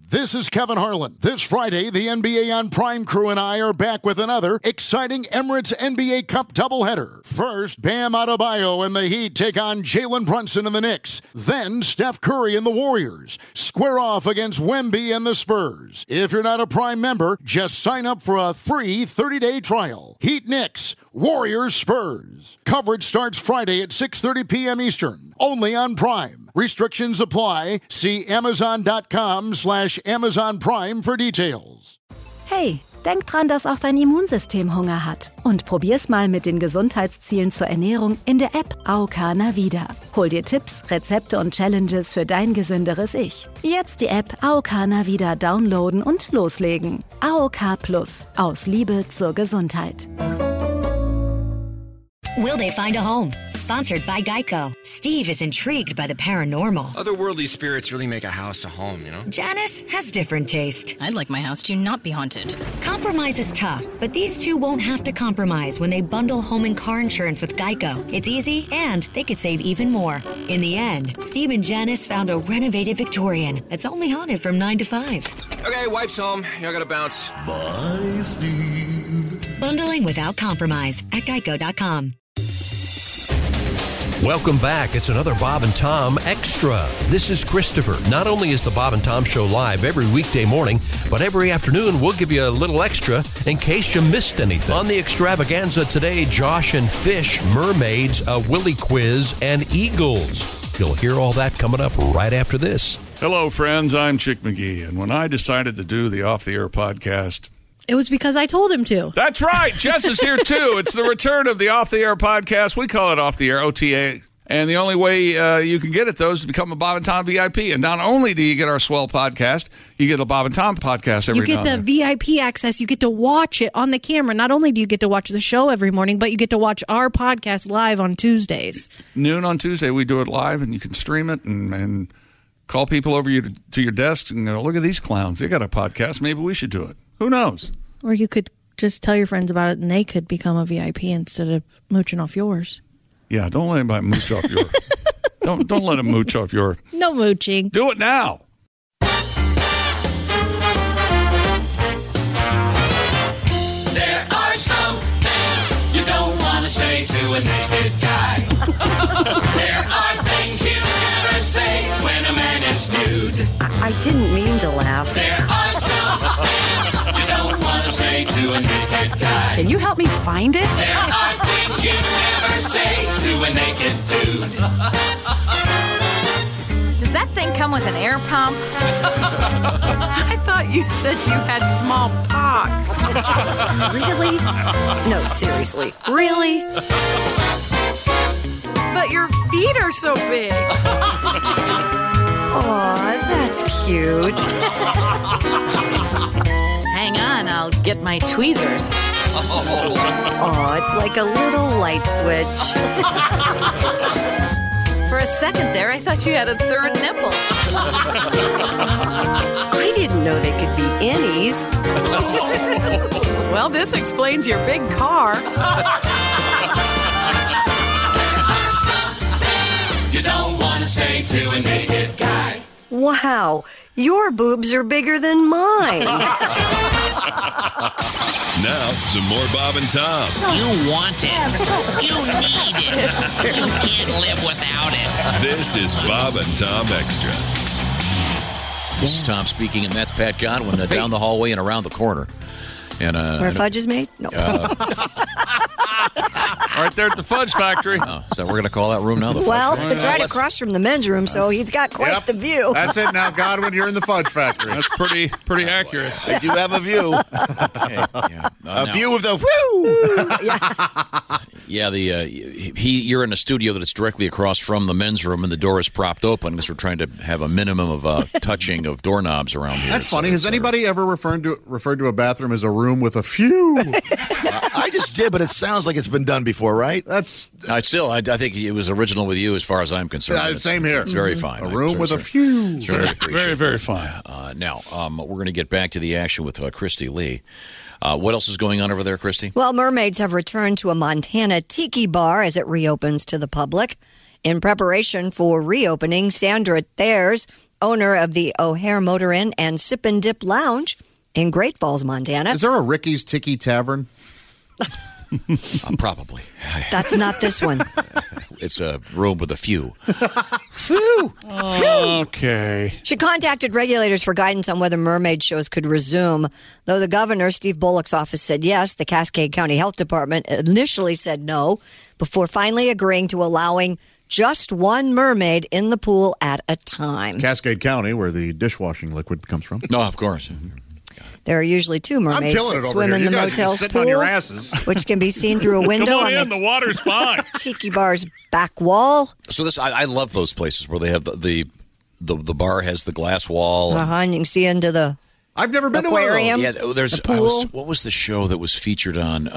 This is Kevin Harlan. This Friday, the NBA on Prime crew and I are back with another exciting Emirates NBA Cup doubleheader. First, Bam Adebayo and the Heat take on Jalen Brunson and the Knicks. Then, Steph Curry and the Warriors square off against Wemby and the Spurs. If you're not a Prime member, just sign up for a free 30-day trial. Heat Knicks, Warriors Spurs. Coverage starts Friday at 6:30 p.m. Eastern, only on Prime. Restrictions apply. See Amazon.com/Amazon Prime for details. Hey, denk dran, dass auch dein Immunsystem Hunger hat. Und probier's mal mit den Gesundheitszielen zur Ernährung in der App AOK Navida. Hol dir Tipps, Rezepte und Challenges für dein gesünderes Ich. Jetzt die App AOK Navida downloaden und loslegen. AOK Plus. Aus Liebe zur Gesundheit. Will They Find a Home? Sponsored by Geico. Steve is intrigued by the paranormal. Otherworldly spirits really make a house a home, you know? Janice has different taste. I'd like my house to not be haunted. Compromise is tough, but these two won't have to compromise when they bundle home and car insurance with Geico. It's easy, and they could save even more. In the end, Steve and Janice found a renovated Victorian that's only haunted from 9 to 5. Okay, wife's home. I gotta bounce. Bye, Steve. Bundling without compromise at Geico.com. Welcome back. It's another Bob and Tom Extra. This is Christopher. Not only is the Bob and Tom Show live every weekday morning, but every afternoon we'll give you a little extra in case you missed anything. On the extravaganza today, Josh and Fish, mermaids, a Willie quiz, and eagles. You'll hear all that coming up right after this. Hello, friends. I'm Chick McGee, and when I decided to do the Off the Air podcast, it was because I told him to. That's right. Jess is here, too. It's the return of the Off the Air podcast. We call it Off the Air, OTA. And the only way you can get it, though, is to become a Bob and Tom VIP. And not only do you get our swell podcast, you get a Bob and Tom podcast every now and then. You get the VIP access. You get to watch it on the camera. Not only do you get to watch the show every morning, but you get to watch our podcast live on Tuesdays. Noon on Tuesday, we do it live, and you can stream it and call people over to your desk and go, look at these clowns. They got a podcast. Maybe we should do it. Who knows? Or you could just tell your friends about it and they could become a VIP instead of mooching off yours. Yeah, don't let anybody mooch off your... Don't let them mooch off your... No mooching. Do it now. There are some things you don't want to say to a naked guy. There are things you never say when a man is nude. I didn't mean to laugh. There are some things you don't want to say to a naked guy. Can you help me find it? There are things you never say to a naked dude. Does that thing come with an air pump? I thought you said you had small pox. Really? No, seriously. Really? But your feet are so big. Aw, that's cute. Hang on, I'll get my tweezers. Oh, it's like a little light switch. For a second there, I thought you had a third nipple. I didn't know they could be innies. Well, this explains your big car. There are some things you don't want to say to a naked guy. Wow, your boobs are bigger than mine. Now, some more Bob and Tom. You want it. You need it. You can't live without it. This is Bob and Tom Extra. This is Tom speaking, and that's Pat Godwin down the hallway and around the corner. And where fudge is made? No. Right there at the Fudge Factory. Oh, so we're going to call that room now the Fudge Factory? It's right across from the men's room, so he's got quite the view. That's it now, Godwin. You're in the Fudge Factory. That's pretty accurate. I do have a view. Okay, yeah. A view of the woo. Yeah, you're in a studio that's directly across from the men's room, and the door is propped open because we're trying to have a minimum of touching of doorknobs around here. That's funny. Has anybody ever referred to a bathroom as a room with a few? I just did, but it sounds like it's been done before, right? I think it was original with you as far as I'm concerned. Yeah, same here. It's very fine. A room with a few. Very, very fine. Now, we're going to get back to the action with Christy Lee. What else is going on over there, Christy? Well, mermaids have returned to a Montana tiki bar as it reopens to the public. In preparation for reopening, Sandra Thayers owner of the O'Hare Motor Inn and Sip and Dip Lounge in Great Falls, Montana. Is there a Ricky's Tiki Tavern? Probably. That's not this one. It's a room with a few. Phew. Okay. She contacted regulators for guidance on whether mermaid shows could resume. Though the governor, Steve Bullock's office, said yes, the Cascade County Health Department initially said no, before finally agreeing to allowing just one mermaid in the pool at a time. Cascade County, where the dishwashing liquid comes from. No, of course. There are usually two mermaids that swim in the motel's sitting pool, on your asses. which can be seen through a window Come on the water's fine. Tiki Bar's back wall. So I love those places where they have the bar has the glass wall. And you can see into the I've never been aquarium. to one of those. Yeah, there's the pool. what was the show that was featured on?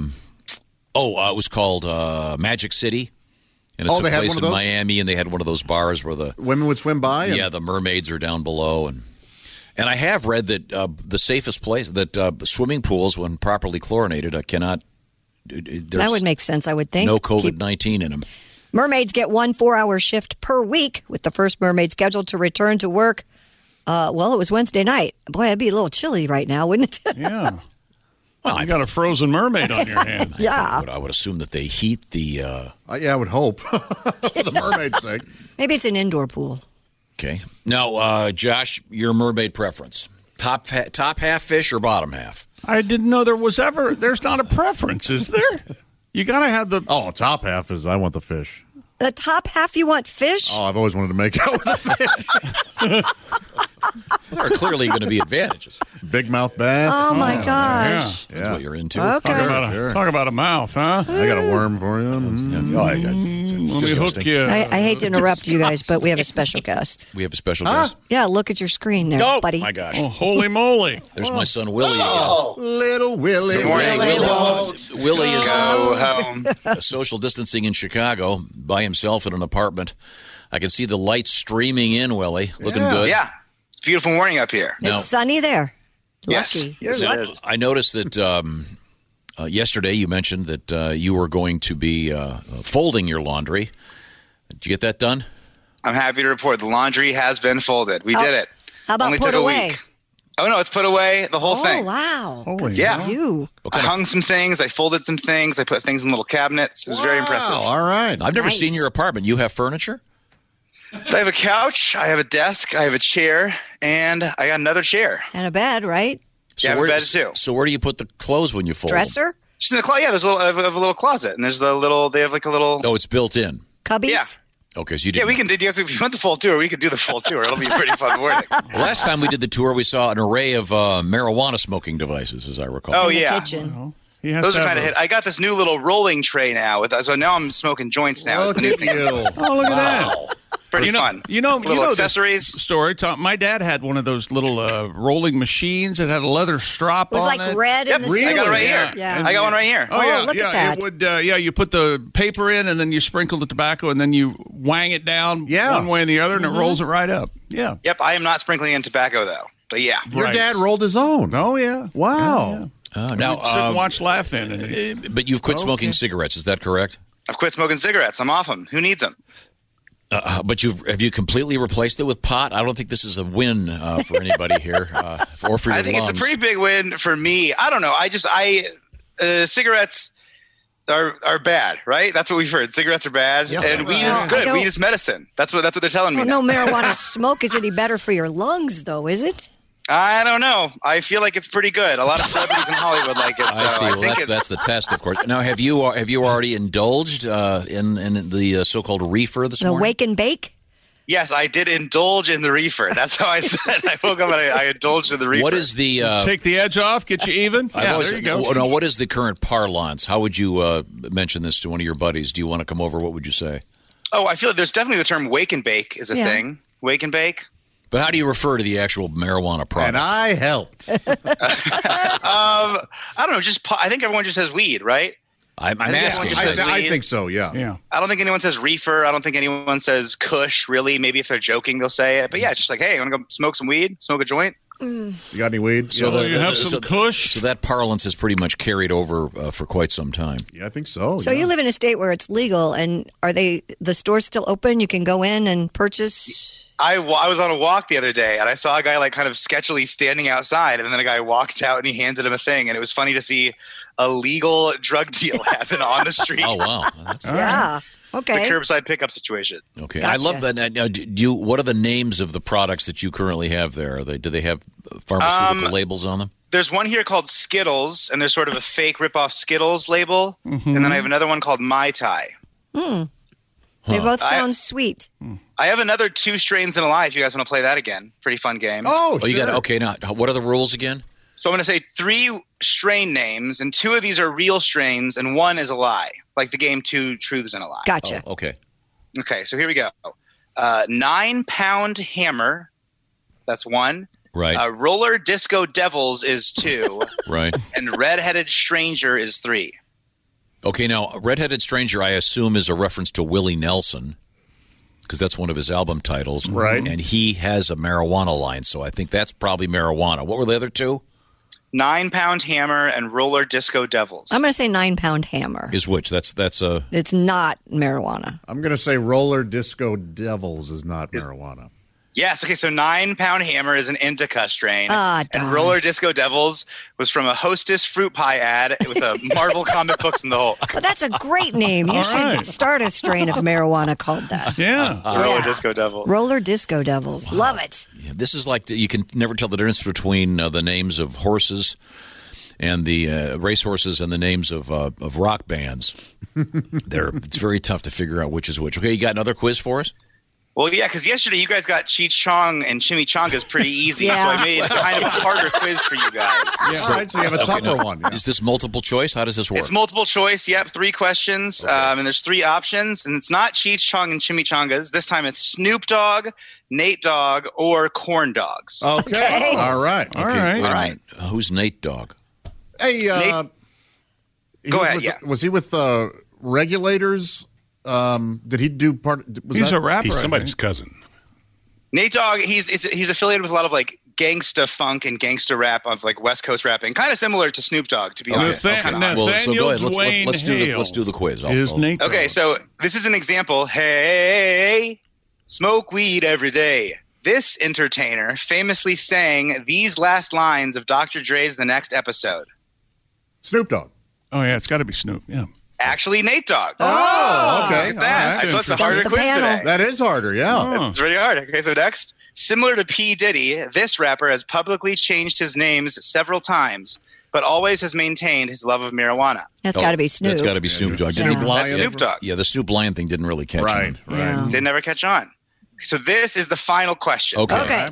It was called Magic City. And it took they had place one of in those? Miami, and they had one of those bars where the women would swim by. Yeah, the mermaids are down below, and I have read that the safest place that swimming pools, when properly chlorinated, cannot. That would make sense, I would think. No COVID-19 in them. Mermaids get 1 4-hour shift per week, with the first mermaid scheduled to return to work. It was Wednesday night. Boy, it'd be a little chilly right now, wouldn't it? Yeah. Well, you got a frozen mermaid on your hand. Yeah. I would assume that they heat the. Yeah, I would hope for the mermaid's sake. Maybe it's an indoor pool. Okay. Now, Josh, your mermaid preference: top half fish or bottom half? I didn't know there's not a preference, is there? You got to have the. Oh, top half is I want the fish. The top half, you want fish? Oh, I've always wanted to make out with a fish. There are clearly going to be advantages. Big mouth bass. Oh, my gosh. That's what you're into. Okay. Talk about a mouth, huh? I got a worm for you. Let me hook you. I hate to interrupt you guys, but we have a special guest. We have a special guest. Yeah, look at your screen there, buddy. My gosh. Oh, holy moly. There's my son, Willie. Little Willie. Good morning, Willie is home. Social distancing in Chicago by himself in an apartment. I can see the lights streaming in, Willie. Looking good. Yeah. It's a beautiful morning up here. Now- It's sunny there. Yes. Lucky. You're So, lucky. I noticed that yesterday you mentioned that you were going to be folding your laundry. Did you get that done? I'm happy to report the laundry has been folded. We did it. How about Only put took a away? week. Oh, no, it's put away, the whole thing. Oh, wow. Holy Yeah. cow. You. I hung some things. I folded some things. I put things in little cabinets. It was very impressive. All right. I've never Nice. seen your apartment. You have furniture? I have a couch. I have a desk. I have a chair. And I got another chair. And a bed, right? Yeah, I have a bed, too. So where do you put the clothes when you fold them? Dresser? Just in the closet. Yeah, there's I have a little closet. And there's they have like a little. Oh, it's built in. Cubbies? Yeah. Okay, so you Yeah, did. we can do. If you want the full tour, we could do the full tour. It'll be a pretty fun morning. Last time we did the tour, we saw an array of marijuana smoking devices, as I recall. Oh, In the yeah. kitchen. He has Those to are have kind of hit. I got this new little rolling tray now. So now I'm smoking joints now. It's Look the new at thing. you. Oh, look at that. Pretty fun. You know little this accessories. story. Tom, my dad had one of those little rolling machines that had a leather strap It was on like it. red Yep, in the I got it right center. here. Yeah. I got one right here. Oh, yeah, look at yeah. that. It would, you put the paper in, and then you sprinkle the tobacco, and then you wang it down one way and the other, and it rolls it right up. Yeah. Yep, I am not sprinkling in tobacco though. But yeah, Your dad rolled his own. Oh yeah. Wow. Now, Sit and watch laughing. but you've quit smoking cigarettes. Is that correct? I've quit smoking cigarettes. I'm off them. Who needs them? But have you completely replaced it with pot? I don't think this is a win for anybody here, or for your I think lungs. it's a pretty big win for me. I don't know. Cigarettes are bad, right? That's what we've heard. Cigarettes are bad, and weed is good. Weed is medicine. That's what they're telling me. Well, no now. marijuana smoke is any better for your lungs, though, is it? I don't know. I feel like it's pretty good. A lot of celebrities in Hollywood like it. So I see. Well, think that's the test, of course. Now, have you already indulged in the so-called reefer this The morning? wake and bake? Yes, I did indulge in the reefer. That's how I said. I woke up and I indulged in the reefer. What is the take the edge off, get you even? Yeah, there you go. Now, what is the current parlance? How would you mention this to one of your buddies? Do you want to come over? What would you say? Oh, I feel like there's definitely the term wake and bake is a thing. Wake and bake. But how do you refer to the actual marijuana product? And I helped. I don't know. I think everyone just says weed, right? I'm I think asking. everyone just says I weed. think so, yeah. I don't think anyone says reefer. I don't think anyone says kush, really. Maybe if they're joking, they'll say it. But yeah, it's just like, hey, want to go smoke some weed? Smoke a joint? You got any weed? So you have some kush? So that parlance has pretty much carried over for quite some time. Yeah, I think so. So you live in a state where it's legal, and are the stores still open? You can go in and purchase. I was on a walk the other day, and I saw a guy like kind of sketchily standing outside, and then a guy walked out and he handed him a thing, and it was funny to see a legal drug deal happen on the street. Oh wow! That's Yeah. Okay. It's a curbside pickup situation. Okay, Gotcha. I love that. Now, what are the names of the products that you currently have there? Do they have pharmaceutical labels on them? There's one here called Skittles, and there's sort of a fake rip-off Skittles label, Mm-hmm. and then I have another one called Mai Tai. They both sound sweet. I have another 2 strains in a lie if you guys want to play that again. Pretty fun game. Oh, You got okay. Now, what are the rules again? So I'm going to say 3 strain names, and 2 of these are real strains, and 1 is a lie, like the game 2 Truths and a Lie. Gotcha. Oh, okay. Okay, so here we go. 9-pound hammer, that's 1. Right. Roller Disco Devils is 2. Right. And Redheaded Stranger is 3. Okay. Now, Redheaded Stranger, I assume, is a reference to Willie Nelson, because that's one of his album titles. Right. And he has a marijuana line, so I think that's probably marijuana. What were the other 2? 9-pound hammer and Roller Disco Devils. I'm going to say 9-pound hammer. Is which? That's a. It's not marijuana. I'm going to say Roller Disco Devils is not marijuana. Yes, okay, so 9-pound hammer is an indica strain. Ah, and darn. Roller Disco Devils was from a Hostess fruit pie ad with a Marvel comic books in the hole. Well, that's a great name. You should start a strain of marijuana called that. Yeah. Roller Disco Devils. Roller Disco Devils. Love it. This is like you can never tell the difference between the names of horses and the racehorses and the names of rock bands. It's very tough to figure out which is which. Okay, you got another quiz for us? Well, yeah, because yesterday you guys got Cheech Chong and Chimichangas pretty easy, Yeah. so I made kind of a harder quiz for you guys. All right, so you have a tougher one. Yeah. Is this multiple choice? How does this work? It's multiple choice, yep, 3 questions, and there's 3 options, and it's not Cheech Chong and Chimichangas. This time it's Snoop Dogg, Nate Dogg, or Corn Dogs. Okay. All right. All right. Wait a minute. Who's Nate Dogg? Hey, Go ahead, with, yeah. Was he with Regulators? Did he do part? Was He's that, a rapper. He's I somebody's think. cousin. Nate Dogg, he's affiliated with a lot of like gangsta funk and gangsta rap of like West Coast rapping, kind of similar to Snoop Dogg, to be honest. Well, so go ahead. Let's do the quiz. Is Nate Okay, Dogg. so this is an example. Hey, smoke weed every day. This entertainer famously sang these last lines of Dr. Dre's The Next Episode. Snoop Dogg. Oh, yeah, it's got to be Snoop. Yeah. Actually, Nate Dogg. Oh, okay. Look at that. All right. So it's a harder quiz today. That is harder, yeah. It's really hard. Okay, so next. Similar to P. Diddy, this rapper has publicly changed his names several times, but always has maintained his love of marijuana. That's got to be Snoop. That's got to be Snoop Dogg. Snoop Lion. That's Snoop Dogg. Yeah, the Snoop Lion thing didn't really catch on. Yeah. Did never catch on. So this is the final question. Okay.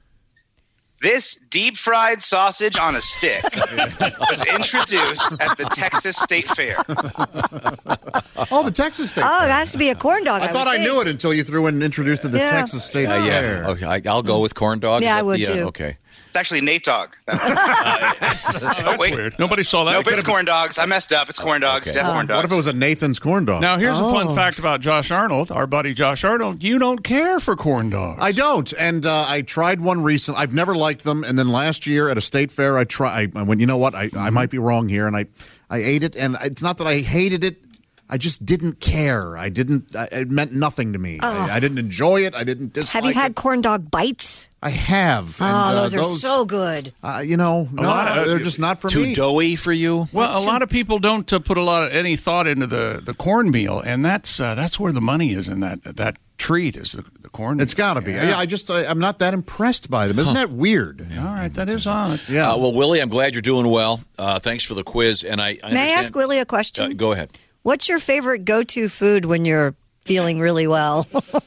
This deep-fried sausage on a stick was introduced at the Texas State Fair. Oh, the Texas State Oh, Fair. it has to be a corn dog. I thought I knew it until you threw in introduced to the Yeah. Texas State Fair. Yeah. Okay, I'll go with corn dog. Yeah, Is I would yeah, too. Okay. It's actually Nate Dogg. That's wait. weird. Nobody saw that. Nope, it's corn dogs. I messed up. It's corn dogs. okay. Definitely corn dogs. What if it was a Nathan's corn dog? Now, here's a fun Oh. fact about Josh Arnold, our buddy Josh Arnold. You don't care for corn dogs. I don't, and I tried one recently. I've never liked them, and then last year at a state fair, I went. You know what? I might be wrong here, and I ate it, and it's not that I hated it. I just didn't care. It meant nothing to me. I didn't enjoy it. I didn't dislike Have you had it. corn dog bites? I have. Oh, and, those are so good. They're just not for Too me. doughy for you? Well, a lot of people don't put any thought into the cornmeal, and that's where the money is in that treat is the corn. It's got to be. Yeah, I'm not that impressed by them. Isn't that weird? All right, that is odd. Yeah. Well, Willie, I'm glad you're doing well. Thanks for the quiz. And I May I ask understand- Willie a question? Go ahead. What's your favorite go-to food when you're feeling really well?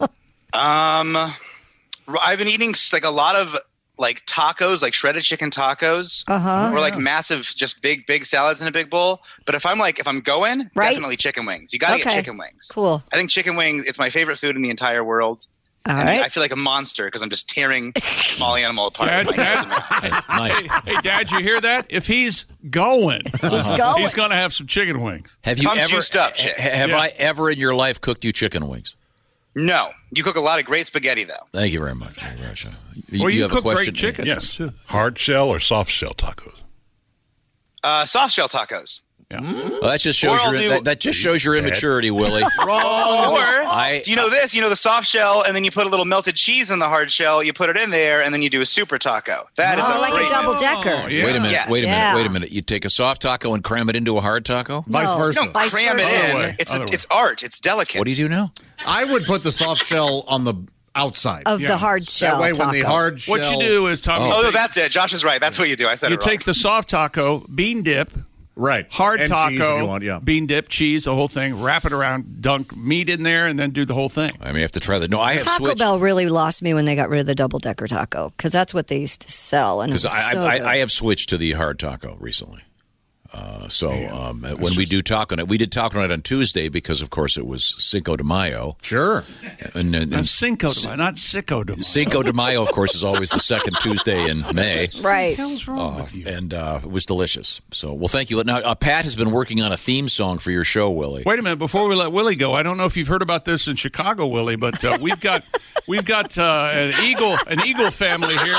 I've been eating like a lot of like tacos, like shredded chicken tacos, or like massive, just big salads in a big bowl. But if I'm going, Right. definitely chicken wings. You got to get chicken wings. Cool. I think chicken wings. It's my favorite food in the entire world. All And right. I feel like a monster because I'm just tearing a small animal apart. with my hands. Hey, Dad, you hear that? If he's going, He's going. he's going to have some chicken wings. Have you I'm ever juiced up, chick. have I ever in your life cooked you chicken wings? No, you cook a lot of great spaghetti though. Thank you very much. Well, you have cook a question? great chicken. Yes. Hard shell or soft shell tacos? Soft shell tacos. Yeah. Well, that just shows that just shows your immaturity, Willie. Wrong. Or do you know this? You know the soft shell, and then you put a little melted cheese in the hard shell. You put it in there, and then you do a super taco. That is like a double decker. Wait a minute. You take a soft taco and cram it into a hard taco? Vice versa. You don't cram it in. It's art. It's delicate. What do you do now? I would put the soft shell on the outside of the hard shell. That way, when taco. the hard shell. What you do is, Tommy. Oh, that's it. Josh is right. That's what you do. I said you it wrong. take the soft taco, bean dip. Right. Hard and taco, cheese if you want, bean dip, cheese, the whole thing. Wrap it around, dunk meat in there, and then do the whole thing. I may have to try that. No, I have Taco switched. Bell really lost me when they got rid of the double-decker taco because that's what they used to sell. And it was I have switched to the hard taco recently. When we do taco night, we did taco night on Tuesday because, of course, it was Cinco de Mayo. Sure. And Cinco de Mayo, not Sicko de Mayo. Cinco de Mayo, of course, is always the second Tuesday in May. Right. What the hell's wrong with you? And it was delicious. So, well, thank you. Now, Pat has been working on a theme song for your show, Willie. Wait a minute, before we let Willie go, I don't know if you've heard about this in Chicago, Willie, but we've got an eagle family here.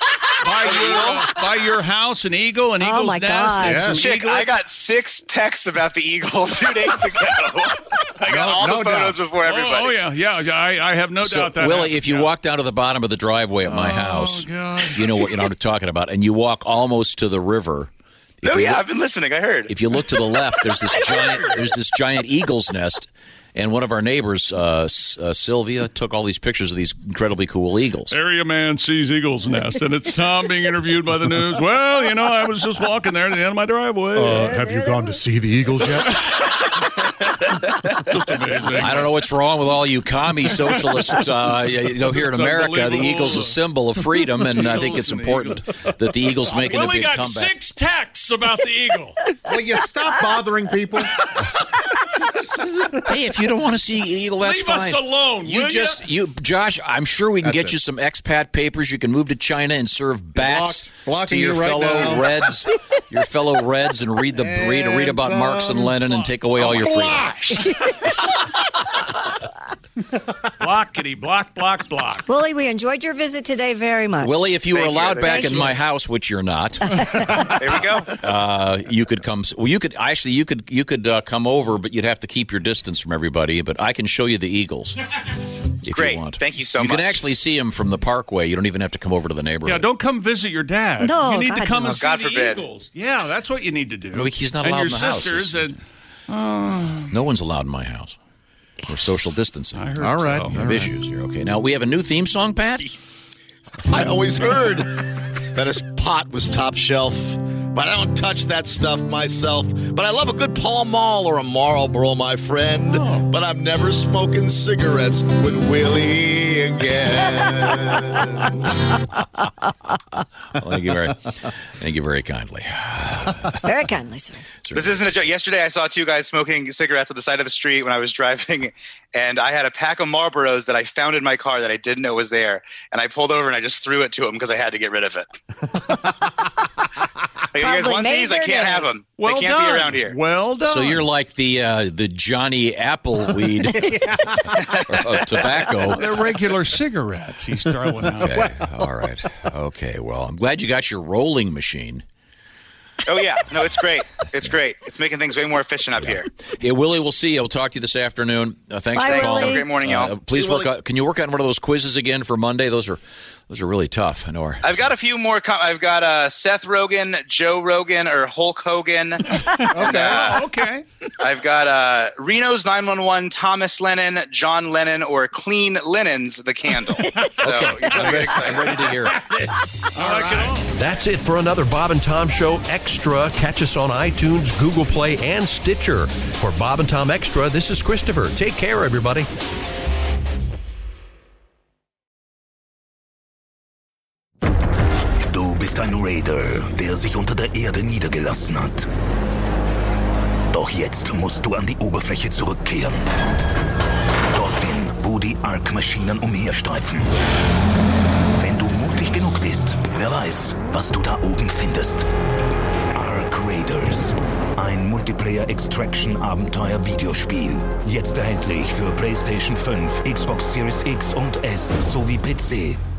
By your house, an eagle's my nest. God. And some Chick, I got 6 texts about the eagle 2 days ago. I got all the photos before everybody. Oh yeah. I have no doubt that. Willie, if you walk down to the bottom of the driveway at my house, you know what I'm talking about, and you walk almost to the river. I've been listening. I heard. If you look to the left, there's this giant eagle's nest. And one of our neighbors, Sylvia, took all these pictures of these incredibly cool eagles. Area man sees eagle's nest, and it's Tom being interviewed by the news. Well, I was just walking there at the end of my driveway. Have you gone to see the eagles yet? Just amazing. I don't know what's wrong with all you commie socialists. Here in America, the eagle's a symbol of freedom, and I think it's important that the eagle's making a Willie big got comeback. 6 texts about the eagle. Will you stop bothering people? Hey, if you don't want to see eagle, that's Leave fine. us alone, will you, Josh. I'm sure we can That's get it. you some expat papers. You can move to China and serve bats Blocking to your you right fellow now. Reds, and read about Marx and Lenin and take away all your freedom. Blockity, block. Willie, we enjoyed your visit today very much. Willie, if you were Thank you. allowed back Thank in you. my house, which you're not, There we go. you could come. Well, you could come over, but you'd have to keep your distance from everybody. But I can show you the eagles. If Great. you want. Thank you so much. much. You can actually see them from the parkway. You don't even have to come over to the neighborhood. Yeah, don't come visit your dad. No, you need God, to come no. and see God the forbid. eagles. Yeah, that's what you need to do. No, he's not and allowed your in the house. sisters and No one's allowed in my house. We're social distancing. I heard All right. so. We have issues here. Okay, now we have a new theme song, Pat. I always heard that his pot was top shelf, but I don't touch that stuff myself. But I love a good Pall Mall or a Marlboro, my friend. But I'm never smoking cigarettes with Willie again. Well, thank you very kindly. Very kindly, sir. This isn't a joke. Yesterday, I saw 2 guys smoking cigarettes at the side of the street when I was driving, and I had a pack of Marlboros that I found in my car that I didn't know was there, and I pulled over and I just threw it to them because I had to get rid of it. Like, you guys want these? I can't have them. Well they can't done. be around here. Well done. So you're like the Johnny Appleweed of tobacco. They're regular cigarettes he's throwing out. Okay, all right. Okay, well, I'm glad you got your rolling machine. Oh, yeah. No, it's great. It's great. It's making things way more efficient up here. Yeah, Willie, we'll see you. We'll talk to you this afternoon. Thanks Bye, for calling. Have a great morning, y'all. Please can you work on one of those quizzes again for Monday? Those are really tough. I know. I've got a few more. I've got Seth Rogen, Joe Rogan, or Hulk Hogan. Okay. I've got Reno's 911, Thomas Lennon, John Lennon, or Clean Linens, the candle. So I'm ready to hear it. I like it all. That's it for another Bob and Tom Show Extra. Catch us on iTunes, Google Play, and Stitcher. For Bob and Tom Extra, this is Christopher. Take care, everybody. Du bist ein Raider, der sich unter der Erde niedergelassen hat. Doch jetzt musst du an die Oberfläche zurückkehren. Dorthin, wo die Ark-Maschinen umherstreifen. Wenn du mutig genug bist, wer weiß, was du da oben findest. Ark Raiders. Ein Multiplayer-Extraction-Abenteuer-Videospiel. Jetzt erhältlich für PlayStation 5, Xbox Series X und S sowie PC.